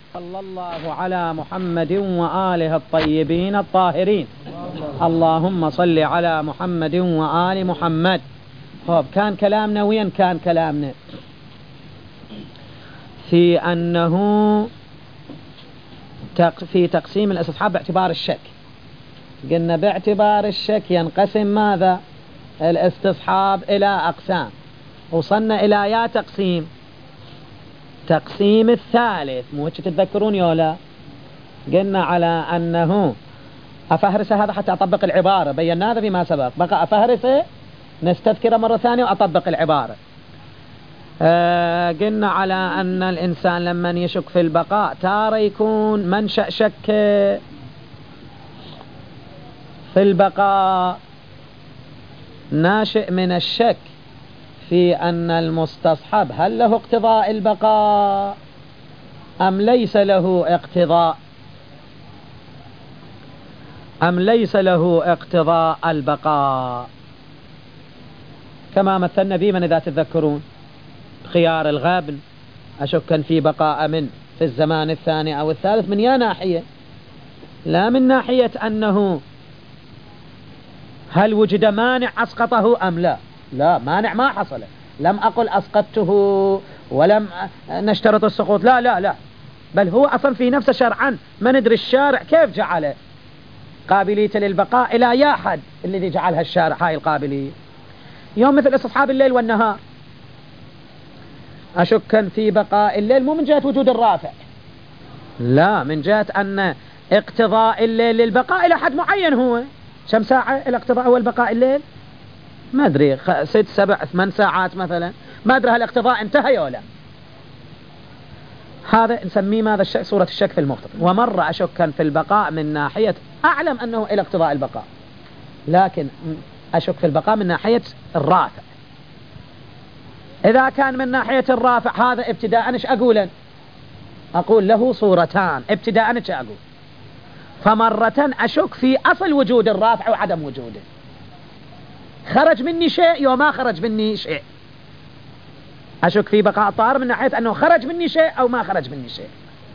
صلى الله على محمد وآله الطيبين الطاهرين. اللهم صل على محمد وآل محمد. طب كان كلامنا وين كان كلامنا؟ في أنه في تقسيم الاستصحاب باعتبار الشك. قلنا باعتبار الشك ينقسم ماذا؟ الاستصحاب إلى أقسام. وصلنا إلى يا تقسيم الثالث، مو هيك تتذكرون يولا؟ قلنا على أنه أفهرسه هذا حتى أطبق العبارة، بينا هذا فيما سبق، بقى أفهرسه نستذكره مرة ثانية وأطبق العبارة. قلنا على أن الإنسان لما يشك في البقاء تارة يكون منشأ شك في البقاء ناشئ من الشك في أن المستصحب هل له اقتضاء البقاء أم ليس له اقتضاء البقاء، كما مثلنا به من إذا تتذكرون خيار الغابن، أشك في بقاء في الزمان الثاني أو الثالث من يا ناحية، لا من ناحية أنه هل وجد مانع أسقطه أم لا مانع ما حصل، لم أقل أسقطته ولم نشترط السقوط، لا بل هو أصلا في نفسه شرعا ما ندري الشارع كيف جعله قابلية للبقاء إلى يا حد الذي جعلها الشارع هاي القابلية. يوم مثل استصحاب الليل والنهار أشكا في بقاء الليل مو من جهة وجود الرافع، لا من جهة أن اقتضاء الليل للبقاء إلى حد معين. هو كم ساعة الاقتضاء هو البقاء الليل؟ ما أدري 6 7 8 ساعات مثلا، ما أدري هل الاقتضاء انتهى ولا لا. هذا نسميه ماذا؟ الشك، صورة الشك في المقتضى. ومرة أشكا في البقاء من ناحية أعلم أنه إلى اقتضاء البقاء، لكن أشك في البقاء من ناحية الرافع. إذا كان من ناحية الرافع هذا ابتداء ايش أقول له صورتان ابتداء ايش أقول. فمرة أشك في أصل وجود الرافع وعدم وجوده، خرج مني شيء وما خرج مني شيء، أشك في بقاء طار من ناحية أنه خرج مني شيء أو ما خرج مني شيء.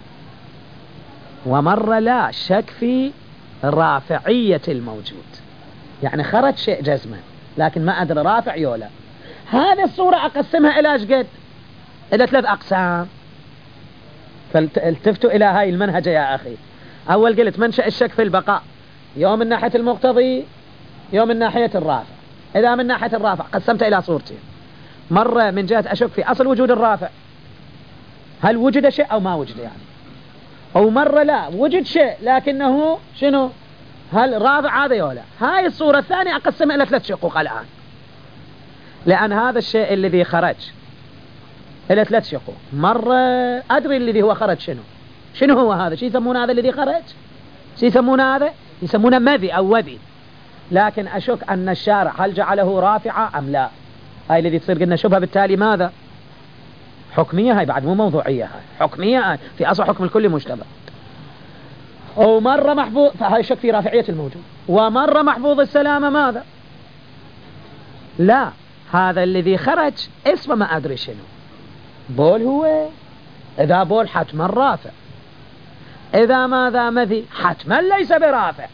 ومرة لا، شك في رافعية الموجود، يعني خرج شيء جزما لكن ما أدري رافع يولا. هذه الصورة أقسمها إلى قد؟ إلى 3 أقسام. فالتفتوا إلى هاي المنهج يا أخي. أول قلت منشأ الشك في البقاء يوم من ناحية المقتضي يوم من ناحية الرافع. إذا من ناحية الرافع قسمت إلى صورتين، مرة من جهة أشك في أصل وجود الرافع هل وجد شيء أو ما وجد يعني، أو مرة لا وجد شيء لكنه شنو هل رافع هذا ولا. هاي الصورة الثانية أقسمها إلى 3 شقوق الآن، لأن هذا الشيء الذي خرج إلى 3 شقوق. مرة أدري الذي هو خرج شنو هو هذا، شو يسمونه هذا الذي خرج، شو يسمونه هذا؟ يسمونه مذي أو وذي، لكن أشك أن الشارع هل جعله رافعة أم لا. هاي الذي تصير قلنا شبهة بالتالي ماذا؟ حكمية، هاي بعد مو موضوعية، هاي حكمية في أصل حكم الكل مشتبه. ومرة محفوظ، فهاي شك في رافعية الموجود. ومرة محفوظ السلامة ماذا؟ لا، هذا الذي خرج اسمه ما أدري شنو، بول هو، إذا بول حتما رافع، إذا ماذا مذي حتما ليس برافع.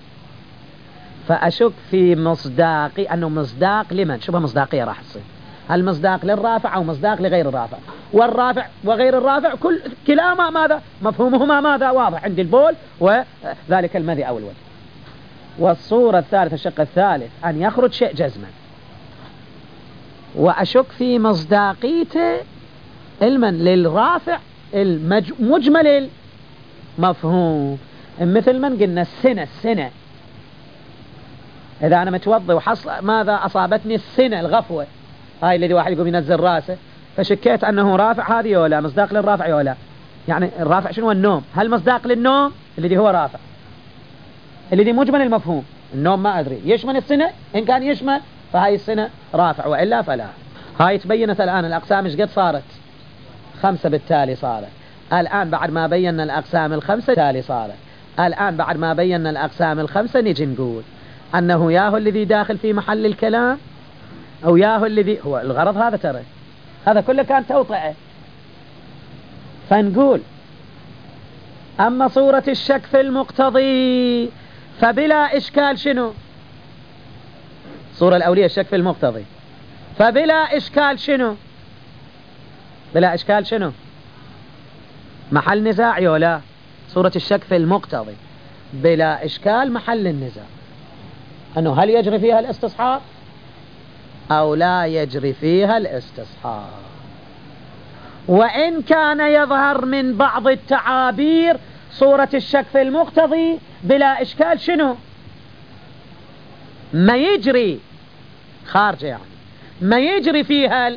فأشك في مصداقي أنه مصداق لمن؟ شبه مصداقية راح تصير، هل مصداق للرافع أو مصداق لغير الرافع؟ والرافع وغير الرافع كلاهما ماذا؟ مفهومهما ماذا؟ واضح عند البول وذلك المذي أو الوذي. والصورة الثالثة الشق الثالث أن يخرج شيء جزما، وأشك في مصداقيته علما للرافع مجمل المفهوم. مثل من قلنا السنة، إذا أنا متوضي وحصل ماذا أصابتني السنة الغفوة، هاي الذي واحد يقوم ينزل راسه، فشكيت أنه رافع هذه ولا مصداق للرافع ولا. يعني الرافع شنو؟ النوم، هل مصداق للنوم الذي هو رافع الذي مجمل المفهوم؟ النوم ما أدري يشمل السنة، إن كان يشمل فهاي السنة رافع وإلا فلا. هاي تبينت الآن الأقسام إيش قد صارت؟ 5 بالتالي صارت. الآن بعد ما بينا الأقسام الخمسة بالتالي صارت. الآن بعد ما بينا الأقسام الخمسة نجي نقول أنه ياهو الذي داخل في محل الكلام أو ياهو الذي هو الغرض. هذا ترى هذا كله كان توطئة. فنقول أما صورة الشك في المقتضي فبلا إشكال شنو؟ صورة الأولية الشك في المقتضي فبلا إشكال شنو؟ بلا إشكال شنو؟ محل نزاع يولا. صورة الشك في المقتضي بلا إشكال محل النزاع أنه هل يجري فيها الاستصحاب أو لا يجري فيها الاستصحاب. وإن كان يظهر من بعض التعابير صورة الشك في المقتضي بلا إشكال شنو؟ ما يجري خارجة، يعني ما يجري فيها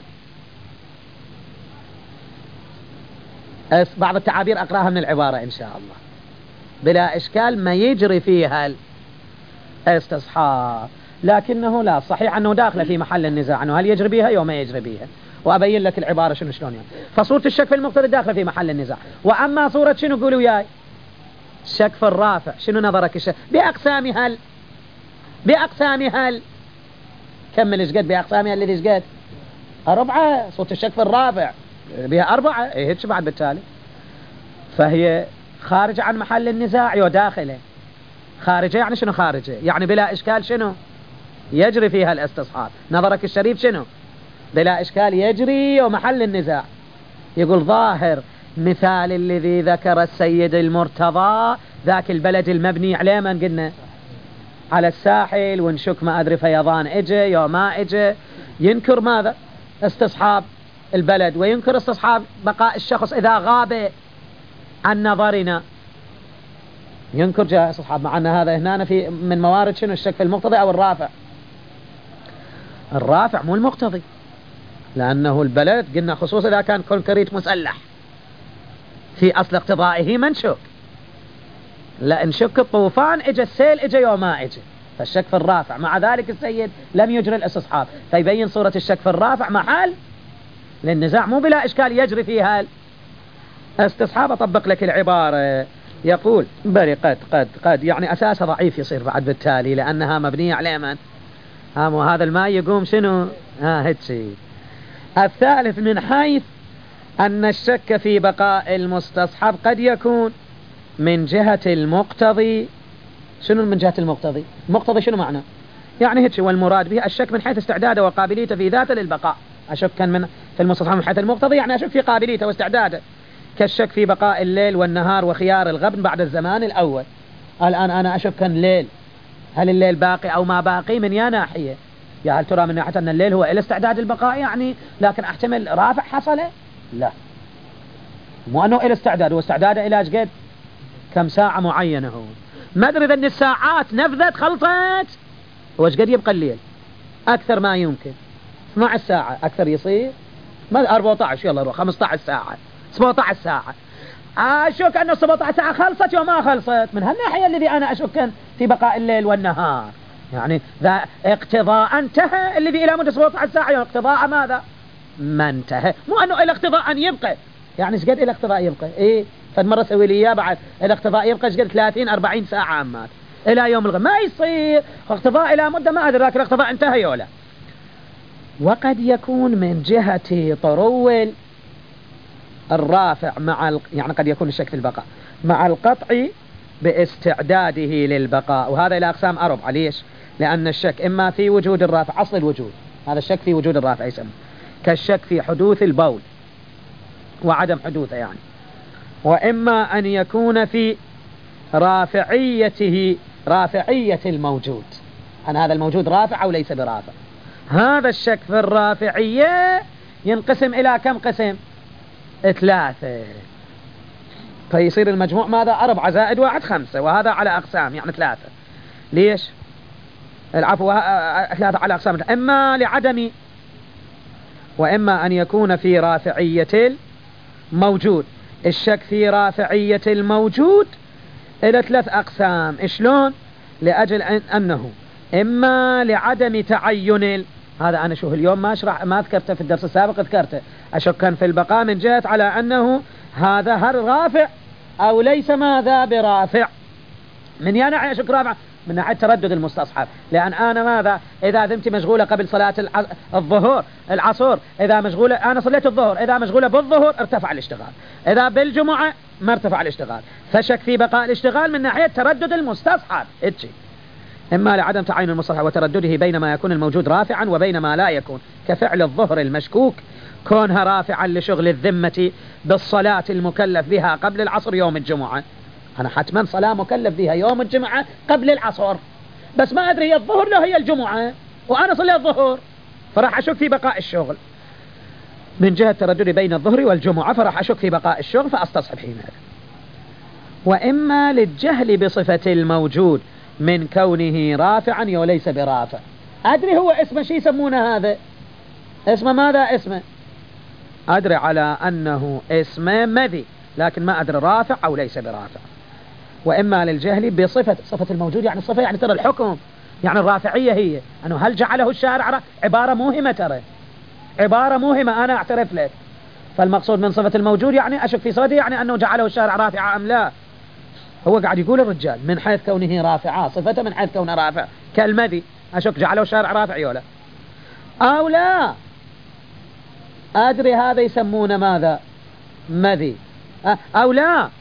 بعض التعابير أقراها من العبارة إن شاء الله. بلا إشكال ما يجري فيها الاستصحاب، لكنه لا صحيح أنه داخل في محل النزاع أنه هل يجري بها أو ما يجري بها، وأبين لك العبارة شنو شلون يعني. فصورة الشك في المقتضي داخل في محل النزاع. وأما صورة شنو قولوا وياي؟ الشك في الرافع. شنو نظرك الشك بأقسامها بأقسامها كمل إيش قد بأقسامها اللي إيش قد 4. صورة الشك في الرافع بها 4 هيك بعد بالتالي، فهي خارجة عن محل النزاع وداخله. خارجة يعني شنو خارجة؟ يعني بلا إشكال شنو؟ يجري فيها الاستصحاب. نظرك الشريف شنو؟ بلا إشكال يجري ومحل النزاع. يقول ظاهر مثال الذي ذكر السيد المرتضى ذاك البلد المبني عليه من قلنا على الساحل، ونشك ما أدري فيضان إجي يوم ما إجي، ينكر ماذا؟ استصحاب البلد، وينكر استصحاب بقاء الشخص إذا غاب عن نظرنا، ينكر جاء استصحاب. مع أن هذا هنا في من موارد شنو؟ الشك في المقتضي أو الرافع. الرافع مو المقتضي، لأنه البلد قلنا خصوصا إذا كان كونكريت مسلح في أصل اقتضائه منشك، لا نشك الطوفان إجا السيل إجا يوم ما إجا، فالشك في الرافع. مع ذلك السيد لم يجري الاستصحاب، فيبين صورة الشك في الرافع محل للنزاع مو بلا إشكال يجري فيها الاستصحاب. أطبق لك العبارة. يقول بل قد يعني أساسها ضعيف يصير بعد بالتالي لأنها مبنية على من؟ وهذا الماء يقوم شنو؟ هيك شيء. الثالث من حيث أن الشك في بقاء المستصحب قد يكون من جهة المقتضي. شنو من جهة المقتضي؟ المقتضي شنو معنى؟ يعني هيك، والمراد به الشك من حيث استعداده وقابليته في ذاته للبقاء. أشك كان من في المستصحب من حيث المقتضي يعني أشك في قابليته واستعداده، كالشك في بقاء الليل والنهار وخيار الغبن بعد الزمان الأول. الآن أنا أشك كان ليل، هل الليل باقي أو ما باقي؟ من يا ناحية؟ يا هل ترى من ناحية أن الليل هو إلى استعداد البقاء يعني، لكن أحتمل رافع حصل؟ لا، مو أنه إلى استعداد، هو استعداد إلى قد كم ساعة معينة. هو ما أدري إذا الساعات نفذت خلصت وش قد يبقى الليل أكثر ما يمكن 12 ساعة أكثر يصير، ما 14 يلا روح 15 ساعة 17 ساعة. أشك أن 17 ساعة خلصت وما خلصت، من هالناحية الذي أنا أشك في بقاء الليل والنهار، يعني ذا اقتضاء انتهى الذي إلى مدة 17 ساعة، يعني اقتضاء ماذا؟ ما انتهى، مو أنه إلى اقتضاء أن يبقى، يعني ايش قد إلى اقتضاء يبقى؟ إيه فالمرة سوي لي إياه بعد الاقتضاء يبقى ايش قد 30-40 ساعة عمات إلى يوم الغد، ما يصير اقتضاء إلى مدة ما أدري، لكن الاقتضاء انتهى ولا. وقد يكون من جهة طرول الرافع مع يعني قد يكون الشك في البقاء مع القطع باستعداده للبقاء، وهذا إلى أقسام 4. ليش؟ لأن الشك إما في وجود الرافع أصل الوجود، هذا الشك في وجود الرافع يسمى، كالشك في حدوث البول وعدم حدوثه يعني، وإما أن يكون في رافعيته، رافعية الموجود، أن هذا الموجود رافع أو ليس برافع. هذا الشك في الرافعية ينقسم إلى كم قسم؟ 3، فيصير المجموع ماذا؟ 4 زائد 1 5، وهذا على أقسام يعني 3. ليش؟ العفو 3 على أقسام، إما لعدم وإما أن يكون في رافعية الموجود. الشك في رافعية الموجود إلى 3 أقسام. شلون؟ لأجل أنه إما لعدم تعين، هذا أنا شوف اليوم ما أشرح، ما ذكرته في الدرس السابق، ذكرته أشكا في البقاء من جهة على أنه هذا هل رافع أو ليس ماذا برافع. من ينعي أشك رافع من ناحية تردد المستصحب، لأن أنا ماذا إذا ذمتي مشغولة قبل صلاة الظهر العصر، إذا مشغولة أنا صليت الظهر، إذا مشغولة بالظهر ارتفع الاشتغال، إذا بالجمعة ما ارتفع الاشتغال، فشك في بقاء الاشتغال من ناحية تردد المستصحب. إما لعدم تعين المستصحب وتردده بين ما يكون الموجود رافعا وبين ما لا يكون، كفعل الظهر المشكوك كونها رافعا لشغل الذمة بالصلاة المكلف بها قبل العصر يوم الجمعة. أنا حتما صلاة مكلف بها يوم الجمعة قبل العصر، بس ما أدري هي الظهر لا هي الجمعة، وأنا صلي الظهر، فراح أشك في بقاء الشغل من جهة تردد بين الظهر والجمعة، فراح أشك في بقاء الشغل فأستصحب حينئذ. وإما للجهل بصفة الموجود من كونه رافعا وليس برافع. أدري هو اسمه شي يسمونه هذا، اسمه ماذا اسمه؟ أدري على أنه اسمه مذي، لكن ما أدري رافع أو ليس برافع. وإما للجهل بصفة الموجود، يعني صفة يعني ترى الحكم، يعني الرافعية هي أنه هل جعله الشارع عبارة موهمة، ترى عبارة موهمة أنا أعترف لك، فالمقصود من صفة الموجود يعني أشك في صفته، يعني أنه جعله الشارع رافعة أم لا. هو قاعد يقول الرجال من حيث كونه رافعة، صفته من حيث كونه رافع كالمذي، أشك جعله الشارع رافع ولا أو لا. أدري هذا يسمونه ماذا مذي أو لا.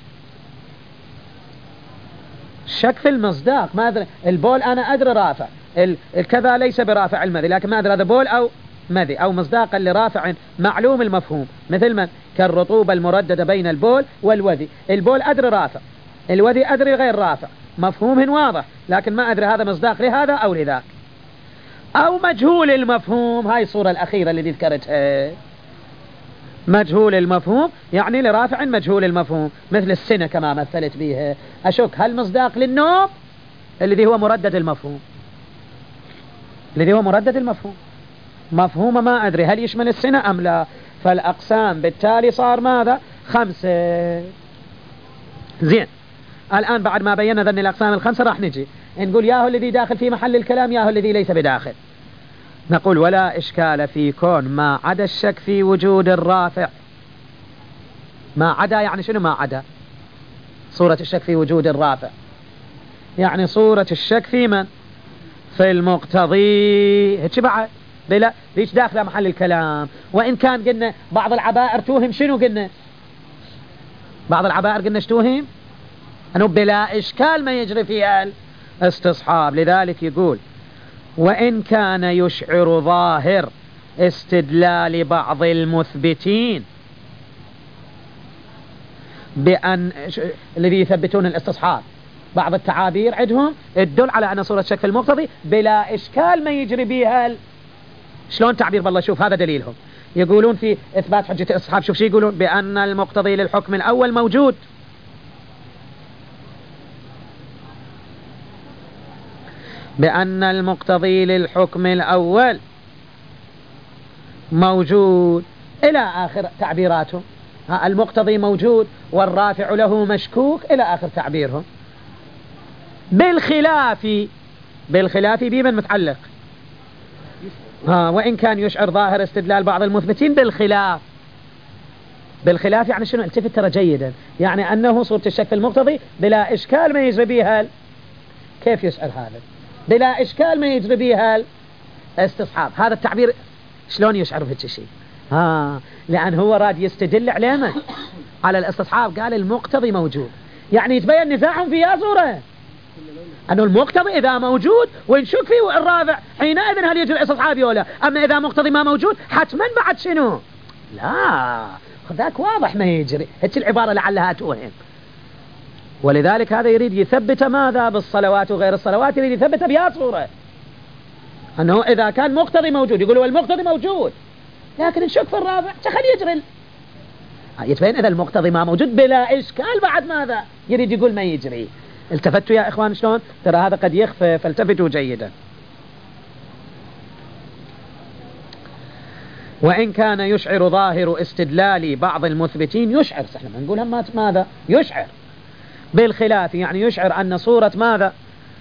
شك في المصداق، ما أدري البول أنا أدري رافع، الكذا ليس برافع المذي، لكن ما أدري هذا بول أو مذي أو مصداقا لرافع معلوم المفهوم، مثل من كالرطوبة المرددة بين البول والوذي. البول أدري رافع، الوذي أدري غير رافع، مفهوم واضح، لكن ما أدري هذا مصداق لهذا أو لذاك. أو مجهول المفهوم، هاي الصورة الأخيرة اللي ذكرتها، مجهول المفهوم يعني لرافع مجهول المفهوم، مثل السنة كما مثلت بها، أشك هل مصداق للنوم الذي هو مردد المفهوم، الذي هو مردد المفهوم، مفهوم ما أدري هل يشمل السنة أم لا. فالأقسام بالتالي صار ماذا 5. زين، الآن بعد ما بينا ذن الأقسام ال5 راح نجي نقول ياهو الذي داخل في محل الكلام ياهو الذي ليس بداخل. نقول ولا إشكال في كون ما عدا الشك في وجود الرافع. ما عدا يعني شنو ما عدا؟ صورة الشك في وجود الرافع يعني صورة الشك في من؟ في المقتضي، هيك بعد بلا ليش داخله محل الكلام. وإن كان قلنا بعض العبائر توهم، شنو قلنا؟ بعض العبائر قلنا توهم أنه بلا إشكال ما يجري فيها الاستصحاب. لذلك يقول وإن كان يشعر ظاهر استدلال بعض المثبتين بأن الذي يثبتون الاستصحاب، بعض التعابير عندهم تدل على أن صورة شك في المقتضي بلا إشكال ما يجري بها شلون تعبير بالله. شوف هذا دليلهم، يقولون في إثبات حجة الاستصحاب، شوف شو يقولون: بأن المقتضي للحكم الأول موجود، بأن المقتضي للحكم الأول موجود إلى آخر تعبيراتهم. المقتضي موجود والرافع له مشكوك إلى آخر تعبيرهم. بالخلاف بمن متعلق؟ وإن كان يشعر ظاهر استدلال بعض المثبتين بالخلاف يعني شنو؟ التفت ترى جيدا، يعني أنه صورة الشك في المقتضي بلا إشكال ما يجري بها كيف يشعر هذا؟ بلا إشكال ما يجري بها استصحاب. هذا التعبير شلون يشعر بهذا الشيء؟ لأن هو راد يستدل عليه على الاستصحاب، قال المقتضي موجود، يعني يتبين نزاعهم في صورة أنه المقتضي إذا موجود ونشك فيه الرافع حينئذ هل يجري الاستصحاب ولا؟ أما إذا مقتضي ما موجود حتما بعد شنو؟ لا، ذاك واضح ما يجري. هيك العبارة لعلها توهم. ولذلك هذا يريد يثبت ماذا؟ بالصلوات وغير الصلوات يريد يثبت بها صورة أنه إذا كان مقتضي موجود، يقولوا المقتضي موجود لكن نشك في الرافع خلي يجري، يتبين إذا المقتضي ما موجود بلا إشكال بعد ماذا؟ يريد يقول ما يجري. التفتوا يا إخوان شلون؟ ترى هذا قد يخفى، فالتفتوا جيدا. وإن كان يشعر ظاهر استدلال بعض المثبتين، يشعر احنا ما نقول ماذا؟ يشعر بالخلاف، يعني يشعر أن صورة ماذا؟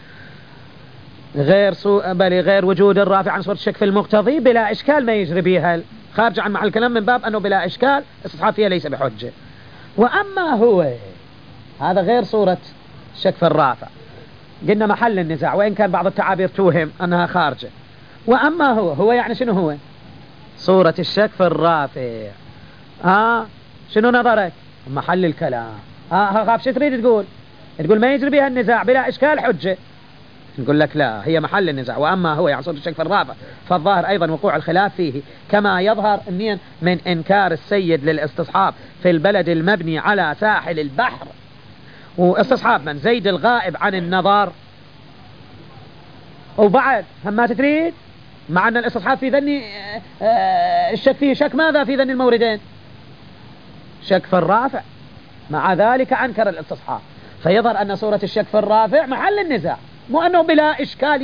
غير وجود الرافع عن صورة الشك في المقتضي بلا إشكال ما يجري بها، خارج عن محل الكلام من باب أنه بلا إشكال استصحاب فيها ليس بحجة. وأما هو هذا غير صورة الشك في الرافع، قلنا محل النزاع، وإن كان بعض التعابير توهم أنها خارجة. وأما هو يعني شنو هو؟ صورة الشك في الرافع. شنو نظرك؟ محل الكلام. خاف شو تريد تقول؟ تقول ما يجري بها النزاع بلا إشكال حجة. نقول لك لا، هي محل النزاع. وأما هو يعني صورة الشك في الرافع فالظاهر أيضا وقوع الخلاف فيه، كما يظهر من إنكار السيد للاستصحاب في البلد المبني على ساحل البحر، واستصحاب من زيد الغائب عن النظر. وبعد هم ما تريد، مع أن الاستصحاب في ذني الشك فيه شك ماذا في ذني الموردين؟ شك في الرافع. مع ذلك أنكر الاستصحاب، فيظهر أن صورة الشك في الرافع محل النزاع، مو أنه بلا إشكال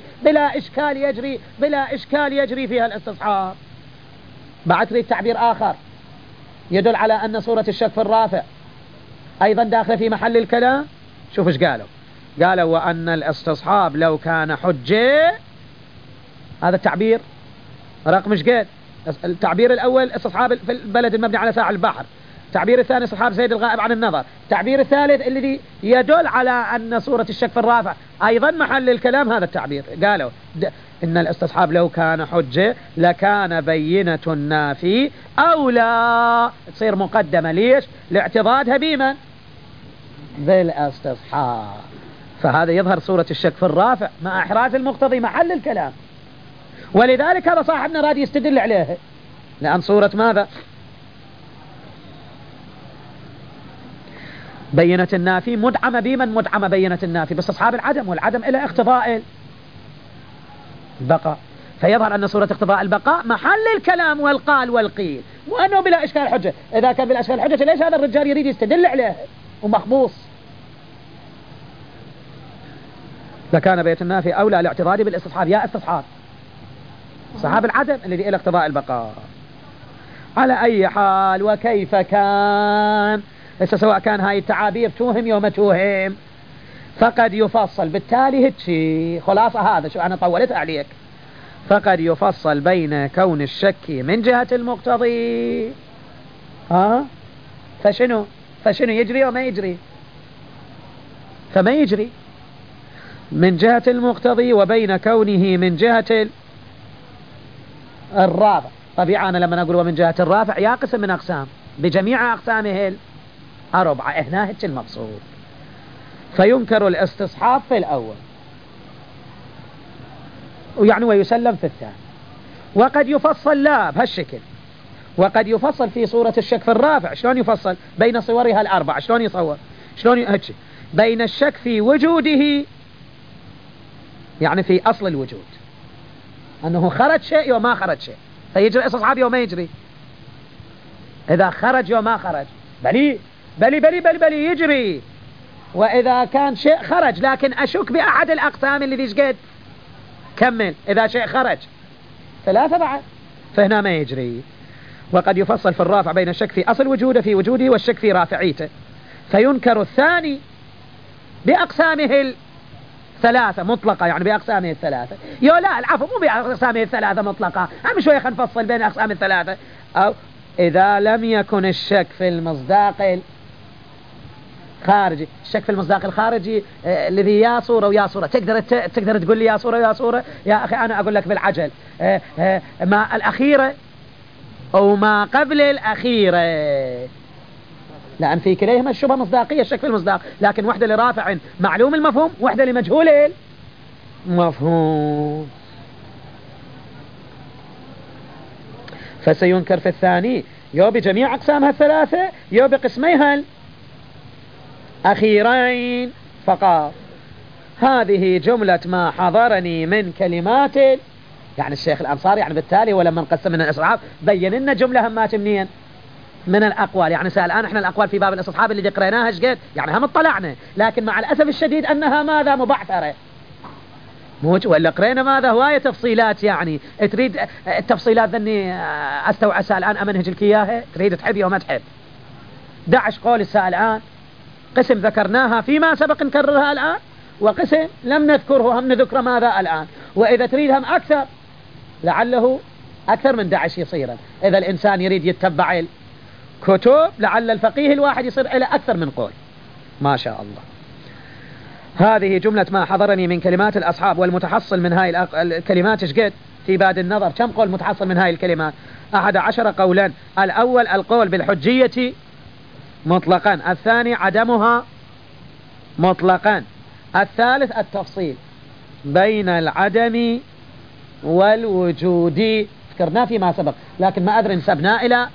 يجري فيها الاستصحاب. بعد تريد تعبير آخر يدل على أن صورة الشك في الرافع أيضا داخل في محل الكلام. شوف ايش قالوا وأن الاستصحاب لو كان حجة. هذا التعبير رقم ايش قال؟ التعبير الأول استصحاب في البلد المبني على ساحل البحر، التعبير الثاني استصحاب زيد الغائب عن النظر، التعبير الثالث الذي يدل على أن صورة الشك في الرافع أيضا محل الكلام. هذا التعبير قالوا إن الاستصحاب لو كان حجة لكان بينة النافي أولى، تصير مقدمة. ليش؟ لاعتضادها بمن؟ بالاستصحاب. فهذا يظهر صورة الشك في الرافع مع إحراز المقتضي محل الكلام، ولذلك هذا صاحبنا راد يستدل عليه، لأن صورة ماذا؟ بينة النافي مدعمة بمن؟ مدعمة بينة النافي باستصحاب العدم، والعدم إلى اقتضاء البقاء. فيظهر أن صورة اقتضاء البقاء محل الكلام والقال والقيل، وأنه بلا إشكال حجة. إذا كان بلا إشكال حجة ليش هذا الرجال يريد يستدل عليه ومخبوص؟ لكان بينة النافي أولى الاعتراض بالاستصحاب. يا استصحاب صحاب العدم الذي إلى اقتضاء البقاء. على أي حال وكيف كان، سواء كان هاي التعابير توهم يوم توهم فقد يفصل. بالتالي هتشي خلاصة هذا، شو أنا طولت عليك. فقد يفصل بين كون الشك من جهة المقتضي فشنو يجري وما يجري، فما يجري من جهة المقتضي، وبين كونه من جهة الرافع. طبيعة أنا لما أقول ومن جهة الرافع يا قسم من أقسام بجميع أقسامه الأربعة، هنا هيك المقصود. فينكر الاستصحاب في الأول ويعني ويسلم في الثاني. وقد يفصل لا بهالشكل، وقد يفصل في صورة الشك في الرافع. شلون يفصل؟ بين صورها الأربعة. شلون يصور؟ شلون هيك؟ بين الشك في وجوده، يعني في أصل الوجود، أنه خرج شيء وما خرج شيء، فيجري الاستصحاب وما يجري. إذا خرج وما خرج بلي بلي بلي بلي بلي يجري. وإذا كان شيء خرج لكن أشك بأحد الأقسام اللي ذي شقد كمل، إذا شيء خرج ثلاثة بعد فهنا ما يجري. وقد يفصل في الرافع بين الشك في أصل وجوده في وجوده والشك في رافعيته، فينكر الثاني بأقسامه الثلاثة مطلقة، يعني بأقسامه الثلاثة. لا العفو، مو بأقسامه الثلاثة مطلقة، هم شوية خلينا نفصل بين أقسام الثلاثة. أو إذا لم يكن الشك في المصداق الخارجي، الشك في المصداق الخارجي الذي يا صورة ويا صورة. تقدر تقول لي يا صورة ويا صورة؟ يا أخي أنا أقول لك بالعجل ما الأخيرة أو ما قبل الأخيرة، لأن في كليهما الشبهة مصداقية الشك في المصداق، لكن وحدة لرافع معلوم المفهوم، وحدة لمجهول المفهوم. فسينكر في الثاني يو بجميع أقسامها الثلاثة يو بقسميها الأخيرين فقط. هذه جملة ما حضرني من كلمات يعني الشيخ الأنصاري. يعني بالتالي ولما نقسم من الاستصحاب بين لنا جملة همات منين؟ من الأقوال. يعني الآن احنا الأقوال في باب الاستصحاب اللي قريناها ايش قد؟ يعني هم اطلعنا، لكن مع الأسف الشديد أنها ماذا؟ مبعثرة. ولا قرينا ماذا؟ هواية تفصيلات. يعني تريد التفصيلات ذني أستوعى السائل الآن أمنهج لك إياها؟ تريد تحب يوم ما تحب دعش قول السائل الآن. قسم ذكرناها فيما سبق نكررها الآن، وقسم لم نذكره هم نذكر ماذا الآن. وإذا تريد هم أكثر لعله أكثر من دعش يصيرا. إذا الإنسان يريد يتبع الكتب لعل الفقيه الواحد يصير إلى أكثر من قول. ما شاء الله. هذه جملة ما حضرني من كلمات الأصحاب، والمتحصل من هاي الكلمات ايش قد في باد النظر؟ كم قول متحصل من هاي الكلمات؟ 11 قولا. الأول القول بالحجية مطلقا، الثاني عدمها مطلقا، الثالث التفصيل بين العدم والوجود. ذكرناه فيما سبق، لكن ما أدري نسبنا إلى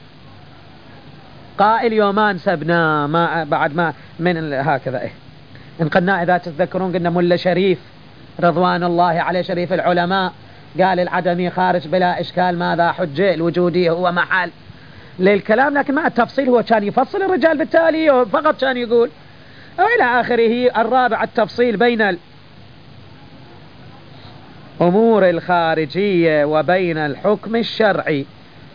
قائل يومان سبنا ما بعد ما من هكذا. إن قلنا إذا تتذكرون قلنا ملا شريف رضوان الله عليه شريف العلماء قال العدمي خارج بلا إشكال، ماذا حجة؟ الوجودي هو محل للكلام، لكن ما التفصيل هو كان يفصل الرجال بالتالي فقط كان يقول وإلى آخره. الرابع التفصيل بين الأمور الخارجية وبين الحكم الشرعي.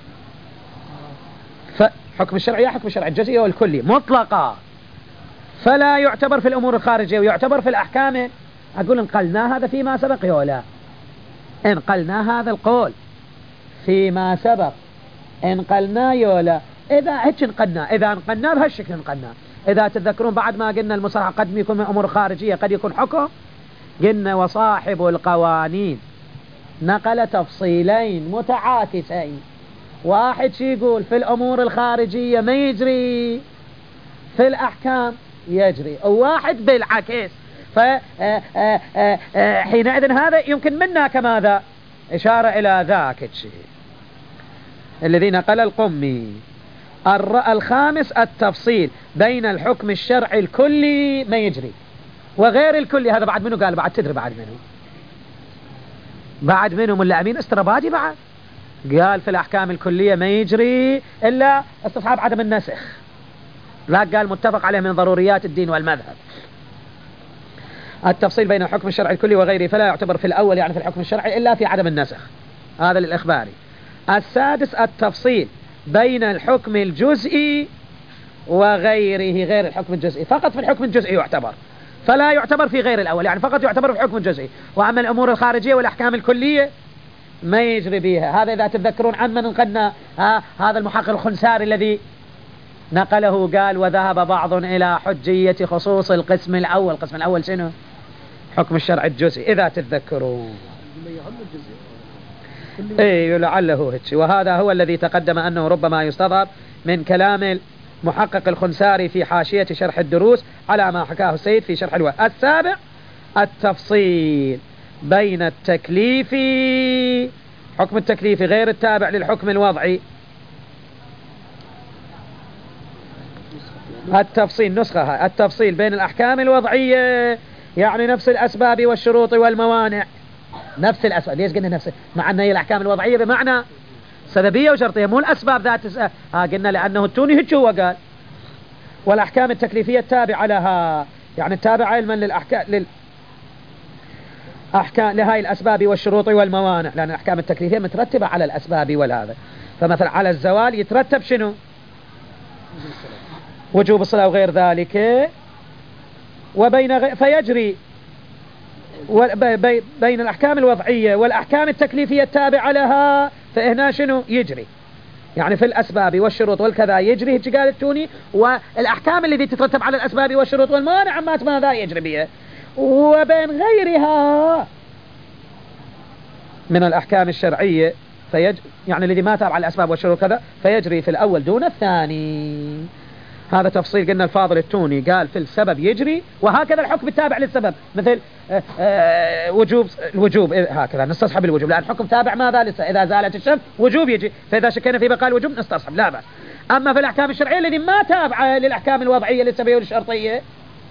فحكم الشرعي يا حكم الشرعي الجزئي والكلي مطلقا، فلا يعتبر في الأمور الخارجية ويعتبر في الأحكام. أقول انقلنا هذا فيما سبق يولا، انقلنا هذا القول فيما سبق، انقلنا يولا. إذا هيك انقلنا، إذا انقلنا بهالشكل انقلنا. إذا تتذكرون بعد ما قلنا المصطلح قد يكون من أمور خارجية قد يكون حكم، قلنا وصاحب القوانين نقل تفصيلين متعاكسين، واحد شي يقول في الأمور الخارجية ما يجري، في الأحكام يجري، وواحد بالعكس. فحينئذ هذا يمكن منا كماذا إشارة إلى ذاك الشيء الذي نقل القمي. الخامس التفصيل بين الحكم الشرعي الكلي ما يجري وغير الكلي. هذا بعد منه قال بعد تدري بعد منه، بعد منه ملا أمين استربادي بعد قال في الأحكام الكلية ما يجري إلا استصحاب عدم النسخ، لا قال متفق عليه من ضروريات الدين والمذهب. التفصيل بين الحكم الشرعي الكلي وغيره فلا يعتبر في الأول يعني في الحكم الشرعي إلا في عدم النسخ، هذا للإخباري. السادس التفصيل بين الحكم الجزئي وغيره، غير الحكم الجزئي فقط في الحكم الجزئي يعتبر، فلا يعتبر في غير الأول، يعني فقط يعتبر في الحكم الجزئي. وأما الأمور الخارجية والأحكام الكلية ما يجري بها. هذا إذا تتذكرون عن من نقلنا هذا المحقق الخنساري الذي نقله قال وذهب بعض إلى حجية خصوص القسم الأول. القسم الأول شنو؟ حكم الشرع الجزئي إذا تتذكرون. إيه لعله هيك. وهذا هو الذي تقدم أنه ربما يستظهر من كلام المحقق الخنساري في حاشية شرح الدروس على ما حكاه السيد في شرح الوحي. السابع التفصيل بين التكليف، حكم التكليف غير التابع للحكم الوضعي. التفصيل نسخة، التفصيل بين الأحكام الوضعية يعني نفس الأسباب والشروط والموانع، نفس الأسباب. ليش قلنا نفس؟ مع أن هي الأحكام الوضعية بمعنى سببية وشرطية، مو الأسباب ذات قلنا لأنه التوني هيك هو قال. والأحكام التكليفية التابعة لها يعني التابعة علما للأحكام لهاي الأسباب والشروط والموانع، لأن الأحكام التكليفية مترتبة على الأسباب والهذا. فمثلا على الزوال يترتب شنو؟ وجوب الصلاة وغير ذلك. وبين فيجري بين الأحكام الوضعية والأحكام التكليفية التابعة لها، فهنا شنو يجري؟ يعني في الأسباب والشروط والكذا يجري هيك قال التوني، والأحكام التي تترتب على الأسباب والشروط والموانع ماذا يجري بها. وبين غيرها من الأحكام الشرعية يعني الذي ما تابع على الأسباب والشروط كذا فيجري في الأول دون الثاني. هذا تفصيل قلنا الفاضل التوني قال في السبب يجري، وهكذا الحكم التابع للسبب مثل الوجوب هكذا نستصحب الوجوب، لأن الحكم تابع ماذا لسه إذا زالت الشك وجوب يجي، فإذا شكينا في بقاء الوجوب نستصحب لا بأس. أما في الأحكام الشرعية الذي ما تابعة للأحكام الوضعية للسببية والشرطية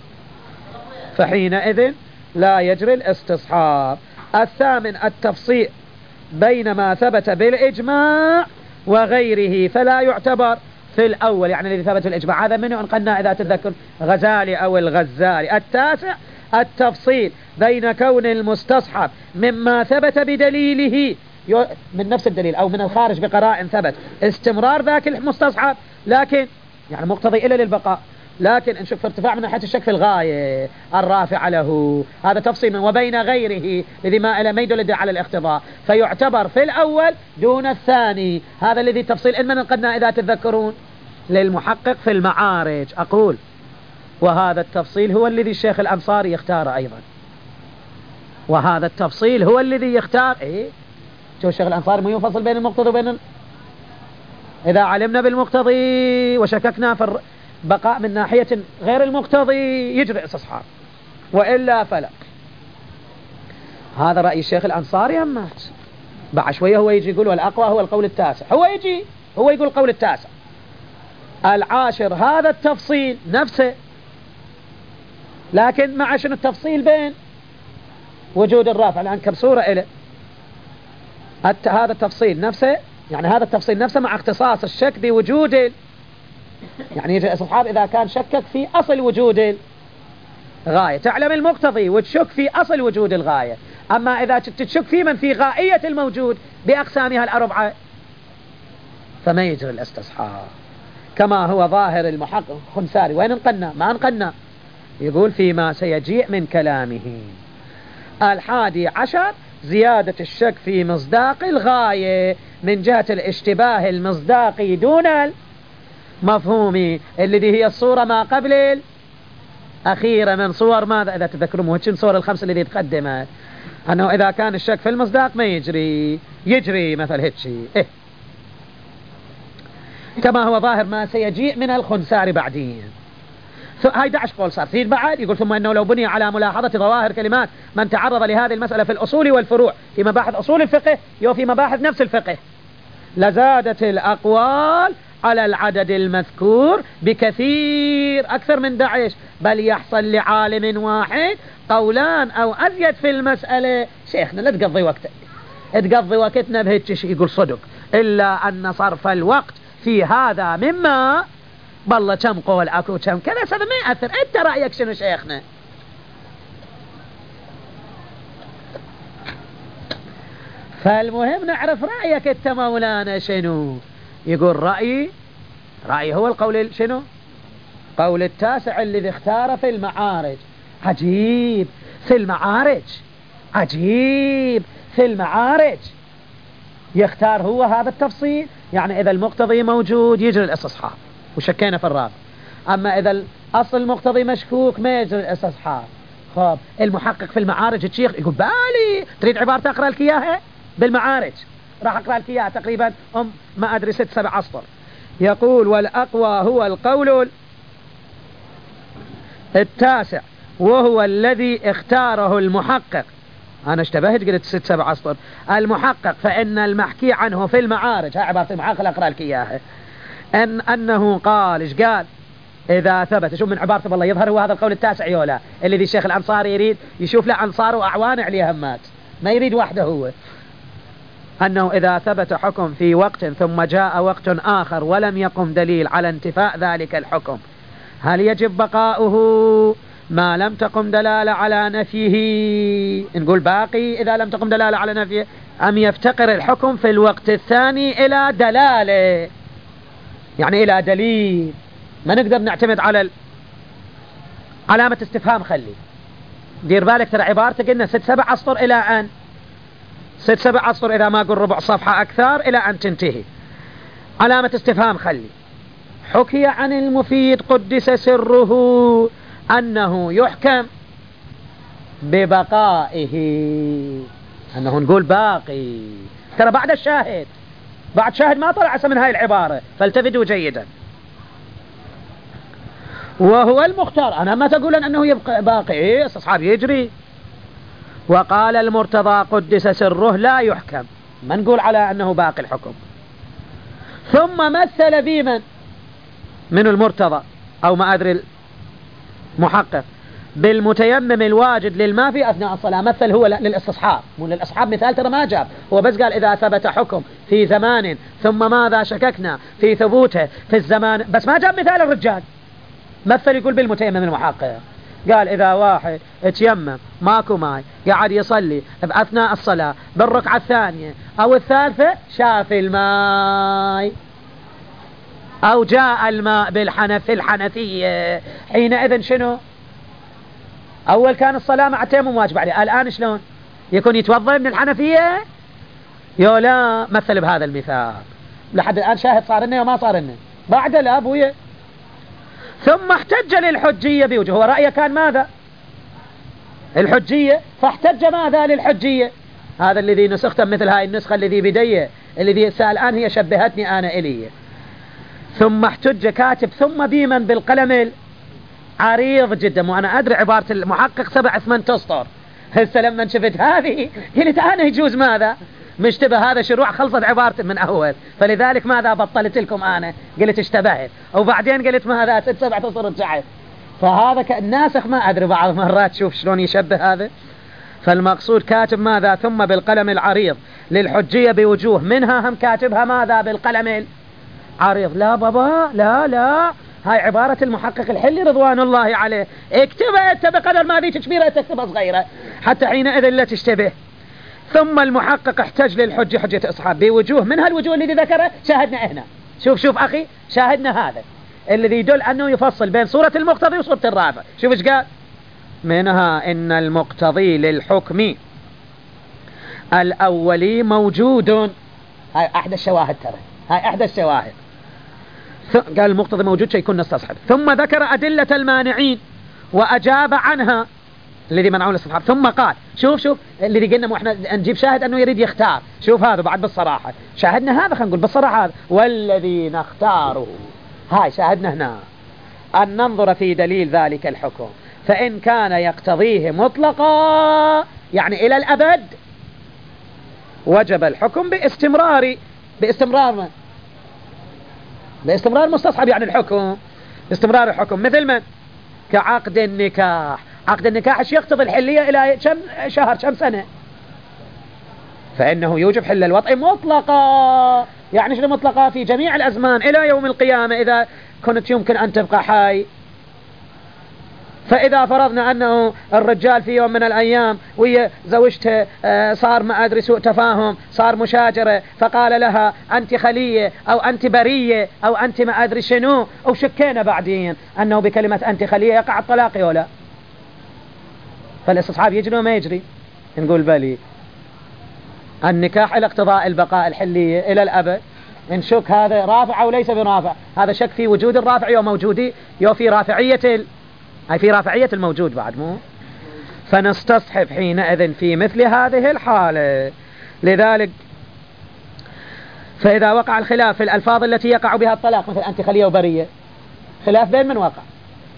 فحينئذ لا يجري الاستصحاب. الثامن التفصيل بين ما ثبت بالإجماع وغيره فلا يعتبر في الأول يعني الذي ثبت الإجماع، هذا منه أنقلنا إذا تذكر غزالي أو الغزالي. التاسع التفصيل بين كون المستصحب مما ثبت بدليله من نفس الدليل أو من الخارج بقراء ثبت استمرار ذاك المستصحب، لكن يعني مقتضي إلى للبقاء، لكن نشوف ارتفاع من ناحية الشك في الغاية الرافع له، هذا تفصيل. وبين غيره الذي ما يدل على الاقتضاء فيعتبر في الأول دون الثاني. هذا الذي تفصيل إن من قدنا إذا تتذكرون للمحقق في المعارج. أقول وهذا التفصيل هو الذي الشيخ الأنصاري يختار أيضا، وهذا التفصيل هو الذي يختار. شو الشيخ الأنصاري مو يفصل بين المقتضي وبين إذا علمنا بالمقتضي وشككنا في البقاء من ناحية غير المقتضي يجري استصحاب، وإلا فلا. هذا رأي الشيخ الأنصاري. أمات بعد شوية هو يجي يقول والأقوى هو القول التاسع، هو يقول القول التاسع. العاشر هذا التفصيل نفسه، لكن مع شنو التفصيل بين وجود الرافع الأنكب صورة إليه. هذا التفصيل نفسه، يعني هذا التفصيل نفسه مع اختصاص الشك بوجود يعني يجي الاستصحاب إذا كان شكك في أصل وجود الغاية. تعلم المقتضي وتشك في أصل وجود الغاية، أما إذا تشك في من في غائية الموجود بأقسامها الأربعة فما يجري الاستصحاب، كما هو ظاهر المحقق خنساري. وين انقلنا؟ ما انقلنا. يقول فيما سيجيء من كلامه. 11 زيادة الشك في مصداق الغاية من جهة الاشتباه المصداقي دون المفهومي، الذي هي الصورة ما قبل الأخيرة من صور ماذا إذا تذكرون وهي صور الخمسة الذي تقدمت، أنه إذا كان الشك في المصداق ما يجري مثل هيك شيء. كما هو ظاهر ما سيجيء من الخنسار بعدين. هاي 11 قول صار فيه بعد. يقول ثم إنه لو بني على ملاحظة ظواهر كلمات من تعرض لهذه المسألة في الأصول والفروع في مباحث أصول الفقه في مباحث نفس الفقه لزادت الأقوال على العدد المذكور بكثير أكثر من 11، بل يحصل لعالم واحد قولان أو أزيد في المسألة. شيخنا لا تقضي وقتك، تقضي وقتنا بهيك شيء. يقول صدق، إلا أن صرف الوقت في هذا مما بالله كم قول أكو كم كذا هذا ما يأثر. أنت رأيك شنو شيخنا؟ فالمهم نعرف رأيك أنت مولانا شنو. يقول رأيي هو القول شنو؟ قول التاسع الذي اختار في المعارج. عجيب في المعارج يختار هو هذا التفصيل. يعني إذا المقتضي موجود يجري الاستصحاب وشكينا في الرابع، أما إذا الأصل المقتضي مشكوك ما يجري الاستصحاب. خب المحقق في المعارج الشيخ يقول بالي تريد عبارة أقرأ لك إياها بالمعارج، راح أقرأ لك إياها تقريبا ما أدري 6-7 أسطر. يقول والأقوى هو القول التاسع وهو الذي اختاره المحقق. أنا اشتبهت قلت 6-7 أسطر. المحقق فإن المحكي عنه في المعارج، ها عبارة المحقق أقرأ لك إياها، أنه قال إيش قال؟ إذا ثبت. شوف من عبارته والله يظهر هو هذا القول التاسع يولا الذي الشيخ الأنصاري يريد يشوف له أنصار وأعوان عليه همات، ما يريد وحده هو. أنه إذا ثبت حكم في وقت ثم جاء وقت آخر ولم يقم دليل على انتفاء ذلك الحكم، هل يجب بقاؤه ما لم تقم دلالة على نفيه؟ نقول باقي إذا لم تقم دلالة على نفيه، أم يفتقر الحكم في الوقت الثاني إلى دلالة، يعني إلى دليل. ما نقدر نعتمد على علامة استفهام. خلي دير بالك ترى عبارتك قلنا 6-7 أسطر إلى أن 6-7 أسطر، إذا ما قل ربع صفحة أكثر إلى أن تنتهي. علامة استفهام خلي. حكي عن المفيد قدس سره أنه يحكم ببقائه، أنه نقول باقي. ترى بعد الشاهد، بعد شاهد ما طلع من هاي العبارة، فالتفتوا جيدا. وهو المختار. أنا ما تقول أنه يبقى باقي، استصحاب يجري. وقال المرتضى قدس سره لا يحكم، ما نقول على أنه باقي الحكم. ثم مثل بمن من المرتضى أو ما أدري المحقق بالمتيمم الواجد للماء في أثناء الصلاة. مثل هو للاستصحاب، مو للأصحاب مثال ترى ما جاب، هو بس قال إذا ثبت حكم في زمان ثم ماذا شككنا في ثبوته في الزمان، بس ما جاب مثال الرجال. مثل يقول بالمتيمم المحقق، قال إذا واحد اتيمم ماكو ماي قاعد يصلي أثناء الصلاة بالركعة الثانية أو الثالثة شاف الماء أو جاء الماء في الحنفية، حينئذ شنو؟ أول كان الصلاة مع التيمم واجب عليه، الآن شلون يكون يتوضأ من الحنفية؟ يولا مثل بهذا المثال. لحد الآن شاهد صار لنا وما صار لنا بعد لا أبويا. ثم احتج للحجية بوجوه. هو رأيه كان ماذا؟ الحجية، فاحتج ماذا للحجية؟ هذا الذي نسخته مثل هاي النسخة الذي بديه الذي سأل الآن هي شبهتني أنا إليه. ثم احتج كاتب ثم بيمن بالقلم عريض جدا. وأنا أدري عبارة المحقق 7 8 أسطر. هسه لما شفت هذه قلت أنا يجوز ماذا مشتبه هذا شروع خلصت عبارة من أول. فلذلك ماذا بطلت لكم أنا قلت اشتبهت وبعدين قلت ماذا 6 7 أسطر رجعت. فهذا الناسخ ما أدري بعض مرات شوف شلون يشبه هذا. فالمقصود كاتب ماذا ثم بالقلم العريض للحجية بوجوه منها هم كاتبها ماذا بالقلم العريض. لا بابا لا هاي عبارة المحقق الحلي رضوان الله عليه. اكتبها انت بقدر ما ذي تشبيرها تكتبها صغيرة حتى حينئذ لا تشتبه. ثم المحقق احتج للحجة حجة اصحاب بوجوه منها الوجوه الذي ذكره شاهدنا هنا. شوف أخي شاهدنا هذا الذي يدل أنه يفصل بين صورة المقتضي وصورة الرافع. شوف ايش قال منها إن المقتضي للحكم الأولي موجود. هاي أحد الشواهد ترى هاي أحد الشواهد. قال المقتضي موجود شيء يكون نستصحب. ثم ذكر أدلة المانعين وأجاب عنها الذي منعون الاستصحاب. ثم قال شوف الذي قلنا احنا نجيب شاهد أنه يريد يختار. شوف هذا بعد بالصراحة شاهدنا هذا خلينا نقول بالصراحة هذا والذي نختاره. هاي شاهدنا هنا أن ننظر في دليل ذلك الحكم فإن كان يقتضيه مطلقا يعني إلى الأبد وجب الحكم باستمرار مستصحب يعني الحكم باستمرار الحكم. مثل من كعقد النكاح. عقد النكاح ايش يقتضي الحلية إلى كم شهر كم سنة فإنه يوجب حل الوطء مطلقا. يعني شنو مطلقا؟ في جميع الأزمان إلى يوم القيامة إذا كنت يمكن أن تبقى حي. فإذا فرضنا أنه الرجال في يوم من الأيام ويا زوجته صار ما أدري سوء تفاهم صار مشاجرة فقال لها أنت خلية أو أنت برية أو أنت ما أدري شنو وشكينا بعدين أنه بكلمة أنت خلية يقع الطلاق ولا فالاستصحاب يجري وما يجري؟ نقول بلي. النكاح إلى اقتضاء البقاء الحلية إلى الأبد. إن شك هذا رافع أو ليس برافع. هذا شك في وجود الرافع يو موجودي يو في رافعية أي في رافعية الموجود بعد مو. فنستصحب حينئذ في مثل هذه الحالة. لذلك فإذا وقع الخلاف في الألفاظ التي يقع بها الطلاق مثل أنت خلية وبرية خلاف بين من وقع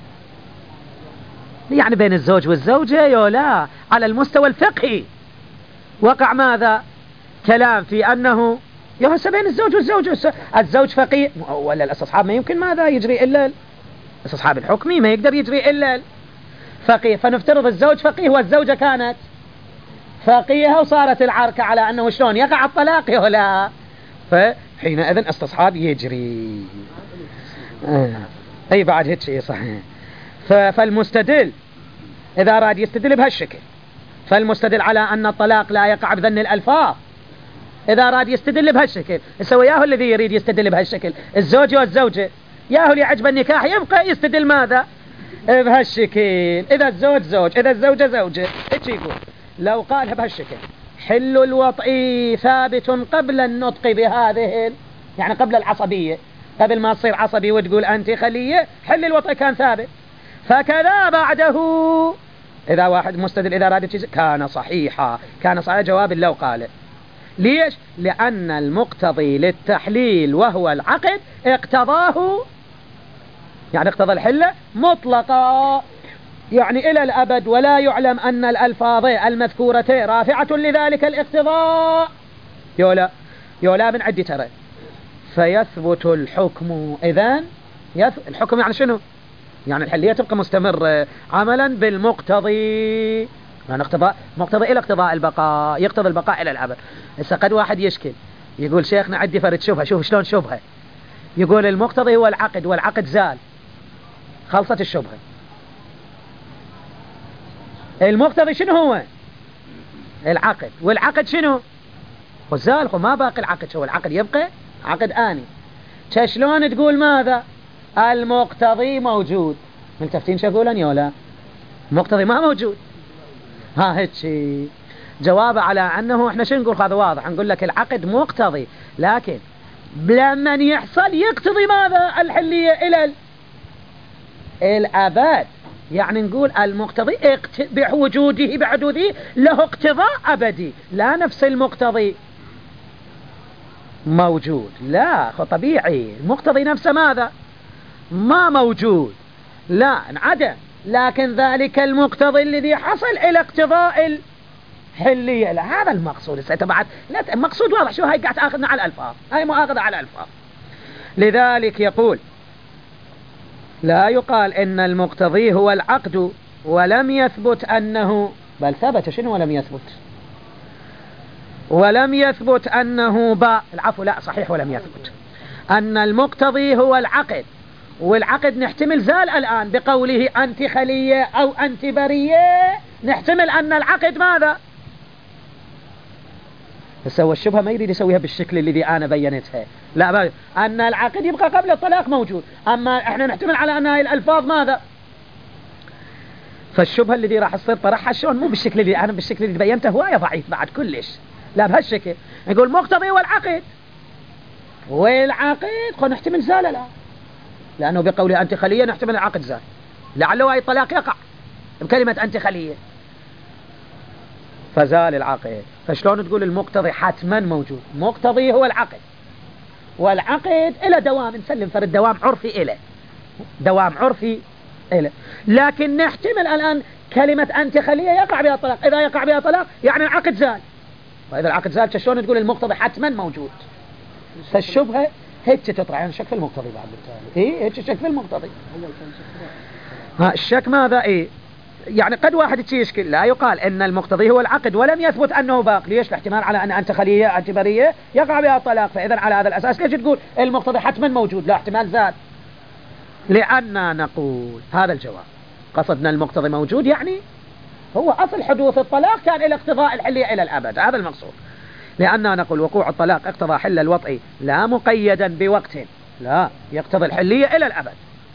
يعني بين الزوج والزوجة يولا على المستوى الفقهي وقع ماذا كلام في أنه يهس بين الزوج والزوجة. الزوج فقيه ولا الاستصحاب ما يمكن ماذا يجري إلا الاستصحاب الحكمي ما يقدر يجري إلا الفقيه. فنفترض الزوج فقيه والزوجة كانت فقيهة وصارت العركة على أنه شلون يقع الطلاق يولا. فحينئذ استصحاب يجري. أي بعد هيك شيء صحيح. فالمستدل إذا أراد يستدل بهالشكل فالمستدل على أن الطلاق لا يقع بذن الألفاظ إذا أراد يستدل بهالشكل يسوي ياهو الذي يريد يستدل بهالشكل الزوج والزوجة ياهو اللي يعجب النكاح يبقى يستدل ماذا بهالشكل. إذا الزوج زوج إذا الزوجة زوجة إيش يقول لو قالها بهالشكل حل الوطء ثابت قبل النطق بهذه يعني قبل العصبية قبل ما تصير عصبي وتقول أنت خلية حل الوطء كان ثابت. فكذا بعده إذا واحد مستدل إذا أراد كان صحيحا جواب لو قال. ليش؟ لأن المقتضي للتحليل وهو العقد اقتضاه يعني اقتضى الحلة مطلقا يعني إلى الأبد ولا يعلم أن الألفاظ المذكورة رافعة لذلك الاقتضاء يولا من عدي ترى. فيثبت الحكم إذن الحكم يعني شنو يعني الحلية تبقى مستمرة عملا بالمقتضي يعني مقتضي إلى اقتضاء البقاء يقتضي البقاء إلى الأبد. هسه قد واحد يشكل يقول شيخنا عدي فرد شوفها شوف شلون شبهة يقول المقتضي هو العقد والعقد زال خلصت الشبهة. المقتضي شنو هو العقد والعقد شنو وزال ما باقي العقد شو العقد يبقى عقد آني. شلون تقول ماذا المقتضي موجود ملتفتين شقولا يولا مقتضي ما موجود. هيك جواب على أنه احنا شو نقول هذا واضح نقول لك العقد مقتضي لكن لما يحصل يقتضي ماذا الحلية الأبد، يعني نقول المقتضي بوجوده بعدوده له اقتضاء أبدي، لا نفس المقتضي موجود، لا طبيعي المقتضي نفسه ماذا؟ ما موجود، لا انعدم، لكن ذلك المقتضي الذي حصل إلى اقتضاء الحلية، لا هذا المقصود. طبعا المقصود واضح، شو هاي قاعد تأخذنا على الألفاظ، هاي مؤاخذة على الألفاظ. لذلك يقول لا يقال إن المقتضي هو العقد ولم يثبت أنه، بل ثبت شنو ولم يثبت؟ ولم يثبت أنه العفو، لا صحيح ولم يثبت أن المقتضي هو العقد، والعقد نحتمل زال الآن بقوله أنت خلية أو أنت برية، نحتمل أن العقد ماذا؟ بس هو الشبهة ما يريد يسويها بالشكل الذي أنا بينتها، لا أن العقد يبقى قبل الطلاق موجود، أما إحنا نحتمل على أن هاي الألفاظ ماذا؟ فالشبهة الذي راح يصير طرحها شلون؟ مو بالشكل اللي أنا بالشكل اللي بينته هو ضعيف بعد كلش، لا بهالشكل يقول مقتضي والعقد، والعقد قد نحتمل زال الآن، لأنه بقوله أنت خلية نحتمل العقد زال، لعله أي طلاق يقع بكلمة أنت خلية فزال العقد. فشلون تقول المقتضي حتما موجود؟ مقتضي هو العقد، والعقد إلى دوام، نسلم فرد دوام عرفي إلى دوام عرفي إلى، لكن نحتمل الآن كلمة أنت خلية يقع بها الطلاق، إذا يقع بها طلاق يعني العقد زال، وإذا العقد زال شلون تقول المقتضي حتما موجود؟ فالشبهة هيك تطرح، يعني شك في المقتضي بعد بالتالي، إيه هيك شك في المقتضي. الشك ماذا؟ إيه يعني قد واحد يشكل، لا يقال إن المقتضي هو العقد ولم يثبت أنه باق، ليش؟ الاحتمال على أن أنت خلية أنت برية يقع بها الطلاق، فإذا على هذا الأساس ليش تقول المقتضي حتما موجود؟ لا احتمال زاد، لأننا نقول هذا الجواب، قصدنا المقتضي موجود يعني هو أصل حدوث الطلاق كان إلى اقتضاء الحلية إلى الأبد، هذا المقصود. لأننا نقول وقوع الطلاق اقتضى حل الوطء لا مقيدا بوقت، لا يقتضي الحلية إلى الأبد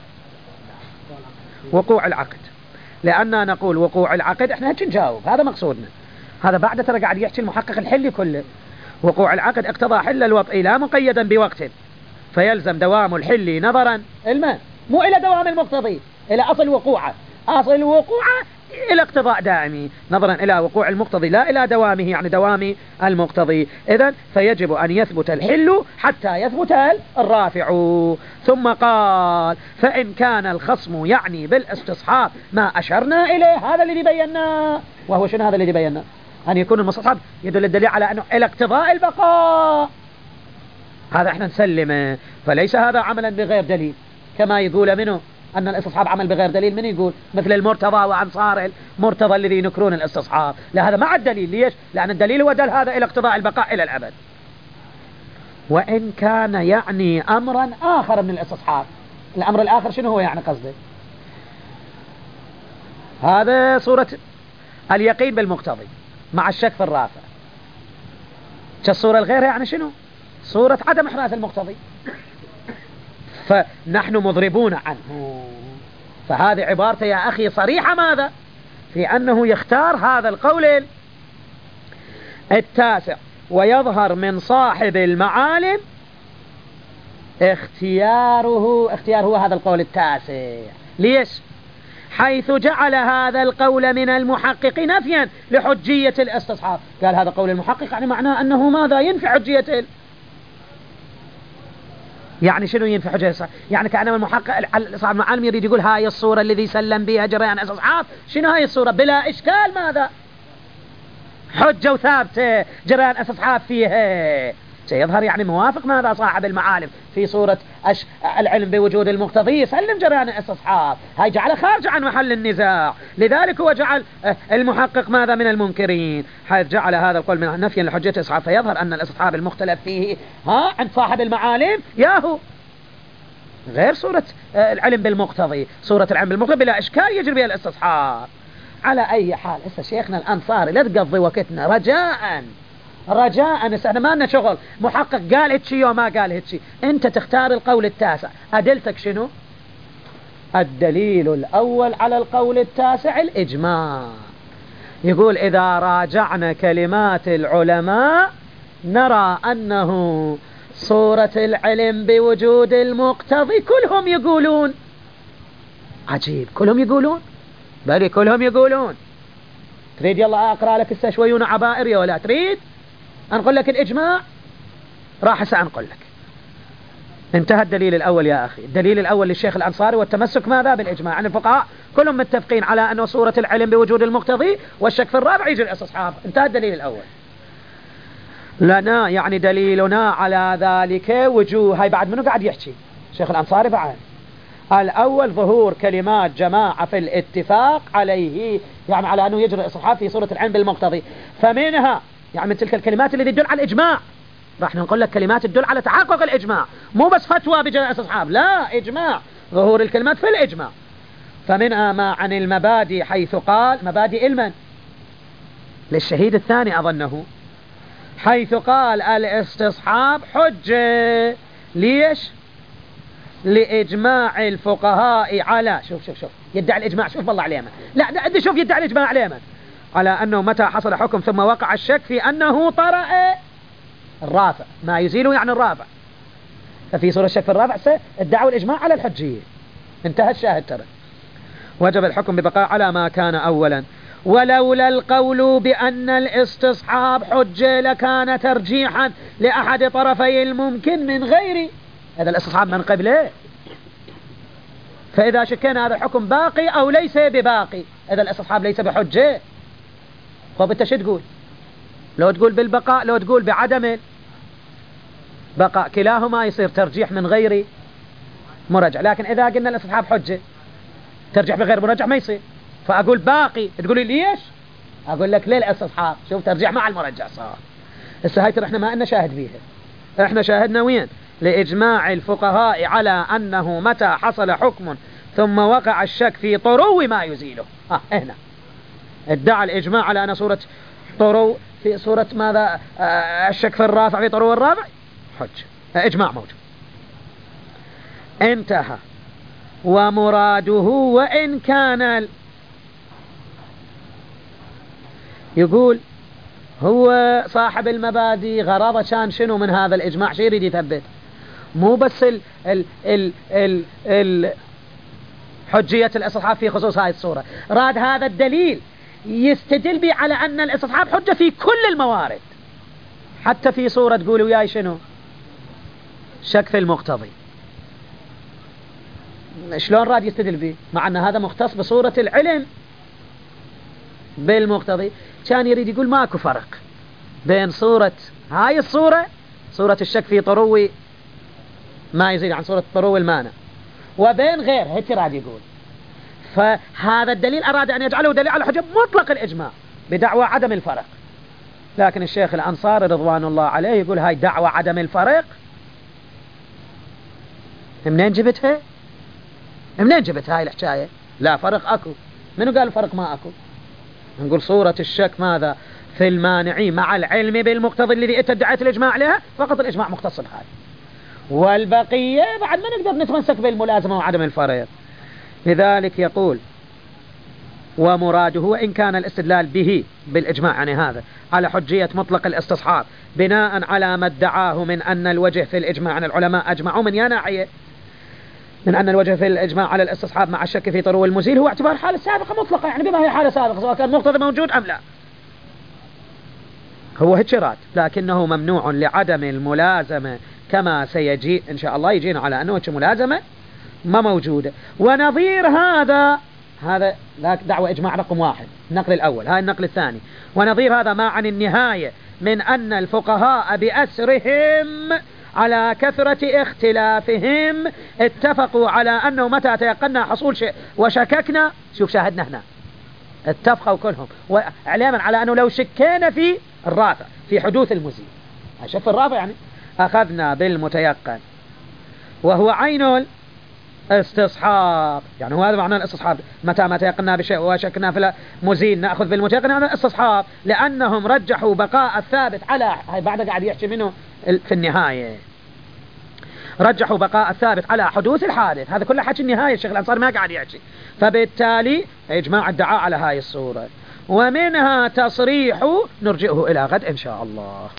وقوع العقد. لأننا نقول وقوع العقد، احنا هيك نجاوب، هذا مقصودنا، هذا بعد ترى قاعد يحكي المحقق الحلي كله. وقوع العقد اقتضى حل الوطء لا مقيدا بوقت، فيلزم دوام الحل نظرا مو إلى دوام المقتضي، إلى أصل وقوعه، أصل وقوعه إلى اقتضاء دائمي، نظرا إلى وقوع المقتضي لا إلى دوامه، يعني دوام المقتضي. إذن فيجب أن يثبت الحل حتى يثبت الرافع. ثم قال فإن كان الخصم يعني بالاستصحاب ما أشرنا إليه، هذا الذي بيناه، وهو شنو هذا الذي بيناه؟ أن يكون المستصحب يدل الدليل على أنه إلى اقتضاء البقاء، هذا احنا نسلمه، فليس هذا عملا بغير دليل كما يقول منه أن الاستصحاب عمل بغير دليل، من يقول مثل المرتضى وأنصار المرتضى الذي ينكرون الاستصحاب، لا هذا مع الدليل، ليش؟ لأن الدليل هو دل هذا إلى اقتضاء البقاء إلى الأبد. وإن كان يعني أمرا آخر من الاستصحاب، الأمر الآخر شنو هو يعني قصده؟ هذا صورة اليقين بالمقتضي مع الشك في الرافع، كالصورة الغيرها يعني شنو؟ صورة عدم إحراز المقتضي، فنحن مضربون عنه. فهذه عبارته يا أخي صريحة ماذا؟ في أنه يختار هذا القول التاسع، ويظهر من صاحب المعالم اختياره هذا القول التاسع. ليش؟ حيث جعل هذا القول من المحقق نفيا لحجية الاستصحاب. قال هذا قول المحقق يعني معناه أنه ماذا؟ ينفي حجية يعني شنو ينفي حجية الاستصحاب؟ يعني كأنما المحقق صاحب المعالم يريد يقول هاي الصورة الذي سلم بها جريان استصحاب، شنو هاي الصورة؟ بلا إشكال ماذا؟ حجة وثابتة جريان استصحاب فيها، سيظهر يعني موافق ماذا؟ صاحب المعالم في صورة العلم بوجود المقتضي يسلم جريان الاستصحاب، هاي جعل خارج عن محل النزاع. لذلك هو جعل المحقق ماذا؟ من المنكرين، حيث جعل هذا القول من نفيا لحجة الاستصحاب، فيظهر أن الاستصحاب المختلف فيه عند صاحب المعالم ياهو غير صورة العلم بالمقتضي، صورة العلم بالمقتضي بلا إشكال يجري بها الاستصحاب. على أي حال هسه شيخنا الأنصاري لا تقضي وقتنا رجاء احنا ما لنا شغل، محقق قال هيك وما قال هيك، انت تختار القول التاسع. أدلتك شنو؟ الدليل الأول على القول التاسع الإجماع، يقول إذا راجعنا كلمات العلماء نرى أنه صورة العلم بوجود المقتضي كلهم يقولون عجيب، كلهم يقولون؟ بل كلهم يقولون. تريد يلا أقرأ لك السشويون عبائر يا ولا تريد أنقل لك الإجماع؟ راح سأنقل لك. انتهى الدليل الأول يا أخي. الدليل الأول للشيخ الأنصاري والتمسك ماذا؟ بالإجماع. عن الفقهاء كلهم متفقين على أنه صورة العلم بوجود المقتضي، والشك في الرابع يجي الاستصحاب. انتهى الدليل الأول. لنا يعني دليلنا على ذلك وجوه. هاي بعد منو قاعد يحكي؟ الشيخ الأنصاري بعد. الأول ظهور كلمات جماعة في الاتفاق عليه، يعني على أنه يجري الاستصحاب في صورة العلم بالمقتضي. فمنها يعني من تلك الكلمات التي تدل على الإجماع. راح نقول لك كلمات تدل على تحقق الإجماع، مو بس فتوى بجري الاستصحاب، لا، إجماع، ظهور الكلمات في الإجماع. فمنها ما عن المبادئ، حيث قال مبادئ المن للشهيد الثاني أظنه، حيث قال الاستصحاب حجة. ليش؟ لإجماع الفقهاء على شوف يدعي الإجماع. شوف والله عليه من. لا شوف يدعي الإجماع عليه من. على أنه متى حصل حكم ثم وقع الشك في أنه طرأ الرافع ما يزيله يعني الرافع، ففي صورة الشك في الرافع ادعوا الإجماع على الحجية. انتهى الشاهد ترى. وجب الحكم ببقاء على ما كان أولا. ولولا القول بأن الاستصحاب حجة لكان ترجيحا لأحد طرفي الممكن من غير هذا الاستصحاب من قبله. فإذا شكينا هذا الحكم باقي أو ليس بباقي، إذا الاستصحاب ليس بحجة، طب انت شو تقول؟ لو تقول بالبقاء لو تقول بعدم بقاء، كلاهما يصير ترجيح من غير مرجع. لكن إذا قلنا الاستصحاب حجة ترجح بغير مرجع ما يصير. فأقول باقي، تقول لي ليش؟ أقول لك ليه الاستصحاب؟ شوف ترجيح مع المرجع صار. هسه هاي ترى احنا ما لنا شاهد بيها. احنا شاهدنا وين؟ لإجماع الفقهاء على أنه متى حصل حكم ثم وقع الشك في طرو ما يزيله. هنا ادعى الإجماع على أن صورة طرو في صورة ماذا؟ الشك في الرافع في طرو الرابع حج، إجماع موجود. انتهى. ومراده وإن كان يقول هو صاحب المبادئ غرضه كان شنو من هذا الإجماع؟ شو يريد يثبت؟ مو بس ال حجية الاستصحاب في خصوص هذه الصورة، راد هذا الدليل يستدل به على أن الاستصحاب حجة في كل الموارد، حتى في صورة تقولوا وياي شنو؟ شك في المقتضي. شلون راد يستدل به مع أن هذا مختص بصورة العلم بالمقتضي؟ كان يريد يقول ماكو فرق بين صورة هاي الصورة، صورة الشك في طروي ما يزيد عن صورة طروي المانع، وبين غير هيك راد يقول. فهذا الدليل أراد أن يجعله دليل على حجة مطلق الإجماع بدعوى عدم الفرق. لكن الشيخ الأنصاري رضوان الله عليه يقول هاي دعوى عدم الفرق منين جبتها؟ منين جبت هاي الحكاية؟ لا فرق أكو. منو قال الفرق ما أكو؟ نقول صورة الشك ماذا؟ في المانعي مع العلم بالمقتضى الذي ادعت الإجماع عليها، فقط الإجماع مختص بهاي، والبقية بعد ما نقدر نتمسك بالملازمة وعدم الفرق. لذلك يقول ومراده وإن كان الاستدلال به بالإجماع يعني هذا على حجية مطلق الاستصحاب بناء على ما ادعاه من أن الوجه في الإجماع عن العلماء أجمعوا من يناعية من أن الوجه في الإجماع على الاستصحاب مع الشك في طرو المزيل هو اعتبار حالة سابقة مطلقة، يعني بما هي حالة سابقة سواء كان مقتضى موجود أم لا، هو هيك راد. لكنه ممنوع لعدم الملازمة كما سيجي إن شاء الله يجينا على أنه ملازمة ما موجودة. ونظير هذا ذاك دعوة إجماع رقم 1 النقل الأول، هاي النقل الثاني. ونظير هذا ما عن النهاية من أن الفقهاء بأسرهم على كثرة اختلافهم اتفقوا على أنه متى تيقنا حصول شيء وشككنا، شوف شاهدنا هنا اتفقوا كلهم وإعلاما على أنه لو شكينا في الرافع في حدوث المزيل، شك في الرافع يعني أخذنا بالمتيقن وهو عين الاستصحاب، يعني هو هذا معنى الاستصحاب، متى ما تيقنا بشيء وشكنا في المزيل نأخذ بالمتيقن على الاستصحاب، لأنهم رجحوا بقاء الثابت على هاي بعد قاعد يحكي منه في النهاية، رجحوا بقاء الثابت على حدوث الحادث. هذا كله حكي النهاية، الشيخ الأنصاري ما قاعد يحكي. فبالتالي إجماع الدعاء على هاي الصورة، ومنها تصريح نرجئه إلى غد إن شاء الله.